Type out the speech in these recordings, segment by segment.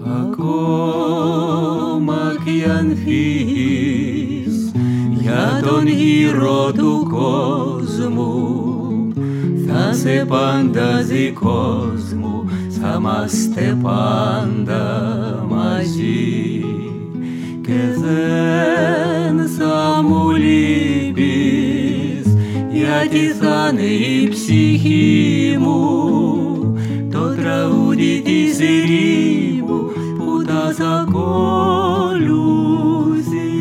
Ακόμα κι αν φύγεις για τον γύρο του κόσμου, θα σε πάντα δικός μου, θα είμαστε πάντα μαζί. Και δεν θα μου λείπεις, γιατί θα είναι η ψυχή μου το τραγούδι της ερήμου που τα θα ακολουθεί.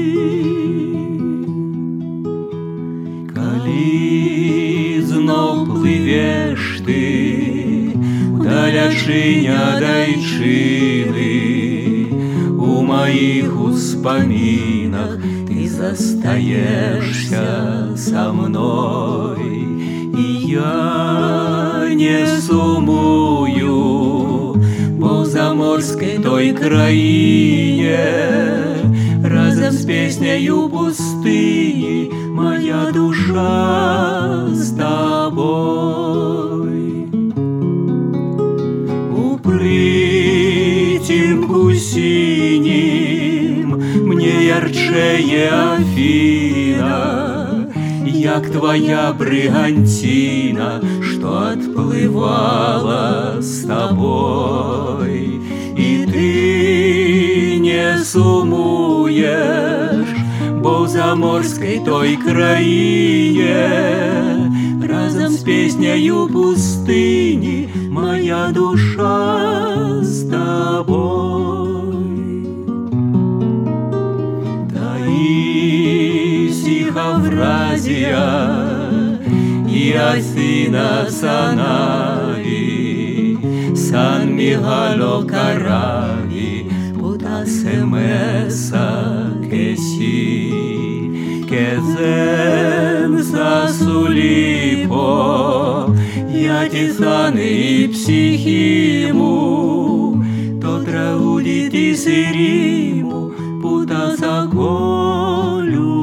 Кализно плывешь ты вдаль Ашиня дайчины, у моих вспоминах ты застаешься со мной, и я не сумую по заморской той краине, разом с песнею пустыни моя душа с тобой. Притимку синим мне ярчее Афина, як твоя бригантина, что отплывала с тобой. И ты не сумуешь, бо в заморской той краине, разом с песнею пустыни моя душа с тобой. Таисия, Хавразия и Афина Санави, Сан-Мигало Карави, Πутασεμέσα και εσύ. Και δεν θα σου λείπω, γιατί θα είναι η ψυχή μου το τραγούδι της ερήμου που τα θα ακολουθεί.